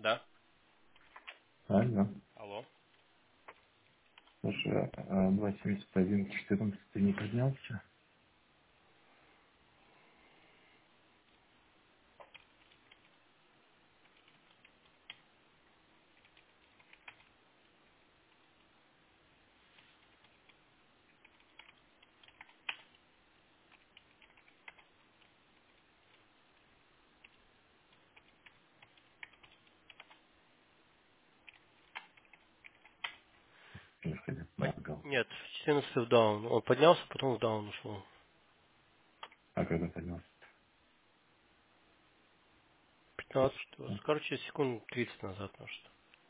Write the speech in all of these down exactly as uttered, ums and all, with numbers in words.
Да. Алло. Алло. Слушай, а два семьдесят один четырнадцать ты не поднялся? Или хотя Под- помогал? Нет, четырнадцатый в даун. Он поднялся, потом в даун ушел. А когда поднялся? пятнадцать, двадцать. Короче, секунд тридцать назад, может.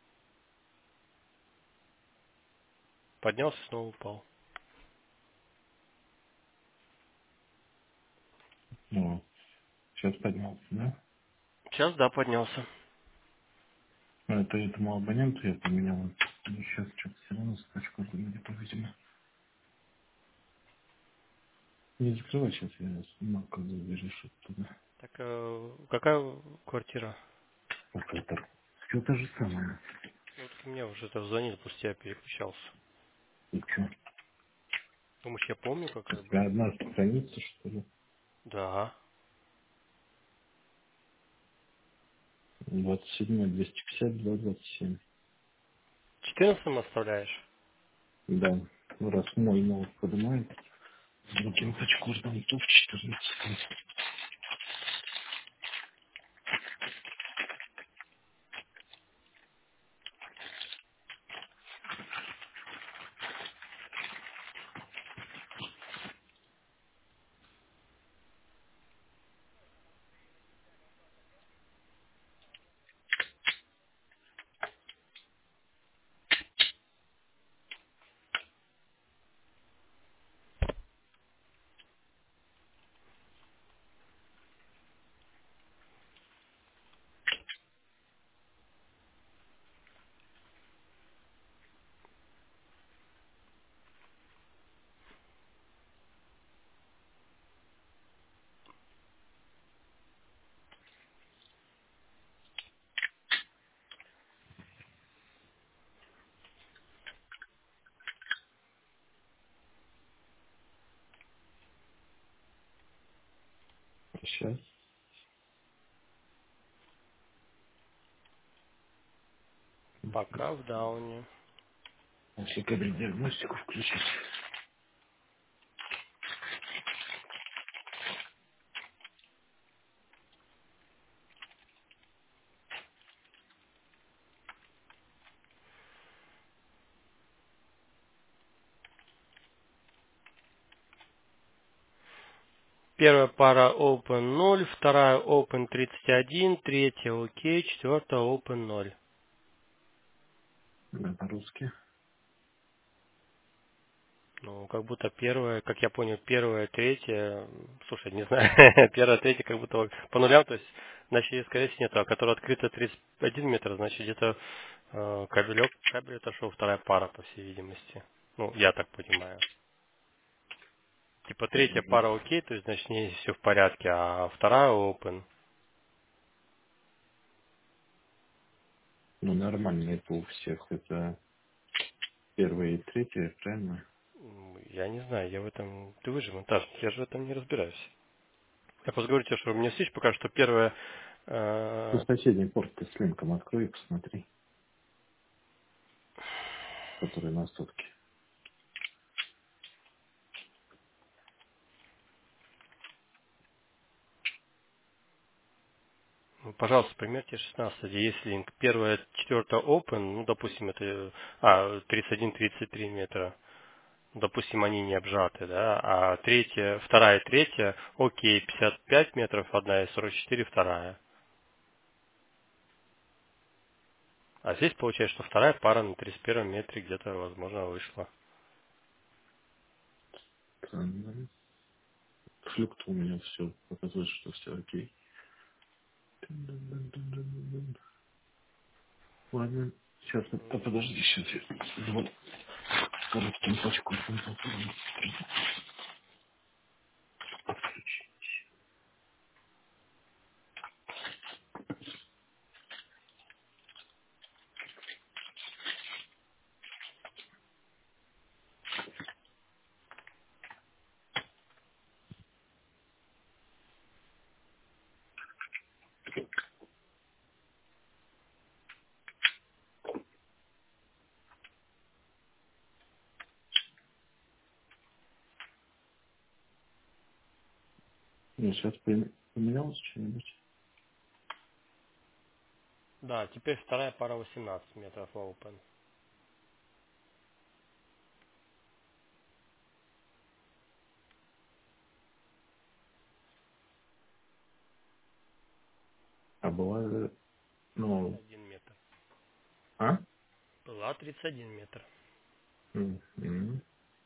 Поднялся, снова упал. Ну, сейчас поднялся, да? Сейчас, да, поднялся. Ну, это этому абоненту я поменял. Ну, сейчас что-то все равно скачку где-то, видимо. Не закрывай сейчас, я снимал, когда забежишь оттуда. Так, э, какая квартира? Вот это. Все то же самое. Ну, так мне уже это звонили, после я переключался. И что? Думаешь, я помню, У какая тебя была? одна страница, что ли? Да. двадцать семь, двести пятьдесят два, двадцать семь. четырнадцатым оставляешь? Да. Ну, раз мой ноут поднимает, другим Мгм. точку ждал, то в четырнадцать. Сейчас. Пока в дауне. Если кабель диагностику включить. Первая пара Open ноль, вторая Open тридцать один, третья окей, четвертая Open ноль. Да, по-русски. Ну, как будто первая, как я понял, первая, третья, м, слушай, не знаю, первая, третья, как будто вот по нулям, то есть, значит, скорее всего, нету, а которая открыта тридцать один метр, значит, где-то э, кабелек, кабель отошел, вторая пара, по всей видимости. Ну, я так понимаю. Типа третья Мгм. пара окей, то есть, значит, не все в порядке, а вторая open. Ну, нормально, это у всех. Это первое и третье, правильно? М, Я не знаю, я в этом... Ты выжи монтаж, я же в этом не разбираюсь. Я просто говорю тебе, что у меня свич пока что первая... Ну, э, соседний порт ты с линком открой и посмотри, который на сотке. ну, пожалуйста, примерьте шестнадцать, где есть линк. Первая, четвертая open, ну, допустим, это... А, тридцать один тридцать три метра. Допустим, они не обжаты, да. А третья, вторая, третья, окей, пятьдесят пять метров одна и сорок четыре вторая. А здесь получается, что вторая пара на тридцать первом метре где-то, возможно, вышла. Странно. Флюкт у меня все показывает, что все окей. Дун-дун-дун-дун-дун-дун. Ладно, сейчас, а подожди, сейчас я два коротким пачку попробую. сейчас поменялось что-нибудь? Да, теперь вторая пара восемнадцать метров open. А была, э, тридцать ну, один метр. а? Была тридцать один метр. М, м.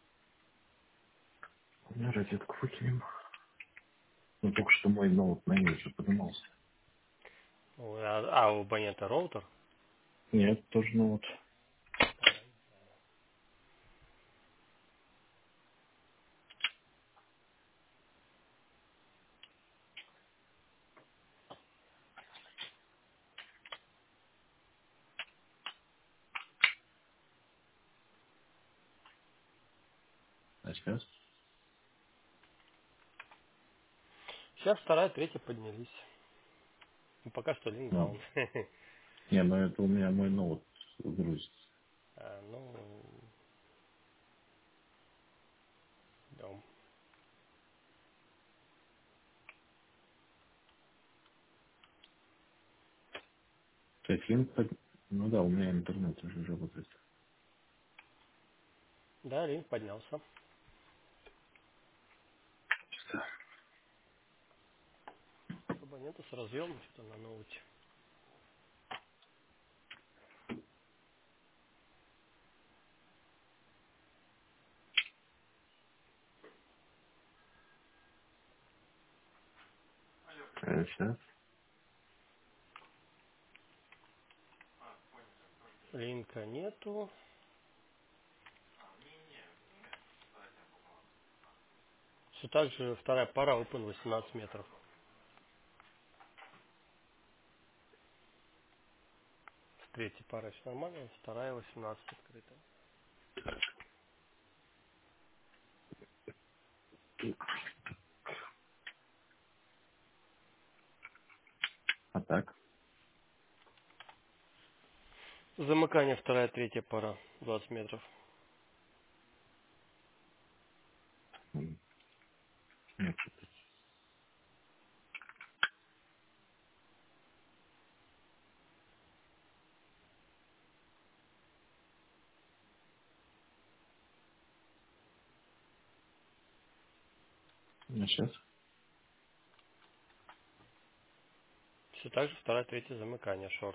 На розетку выкинем. Ну, только что мой ноут на ней уже поднимался. Ну, А, а у абонента роутер? Нет, тоже ноут. А сейчас? Сейчас вторая, третья поднялись. Ну, пока что Ну, линкдаун. не, ну это у меня мой ноут грузится. А, ну, да. То есть линк под- ну да, у меня интернет уже работает. Да, линк поднялся. С абонента с разъемом что-то на ноуте. А сейчас? Линка нету. Все так же вторая пара open восемнадцать метров. С третьей парой все нормально, вторая восемнадцать открыта. А так? Замыкание вторая, третья пара двадцать метров. М, Нет, что-то. А сейчас? Все так же вторая, третья замыкание шорт.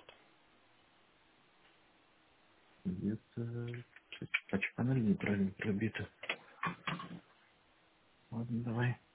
Где-то чуть пачка панель неправильно пробита. Ладно, давай.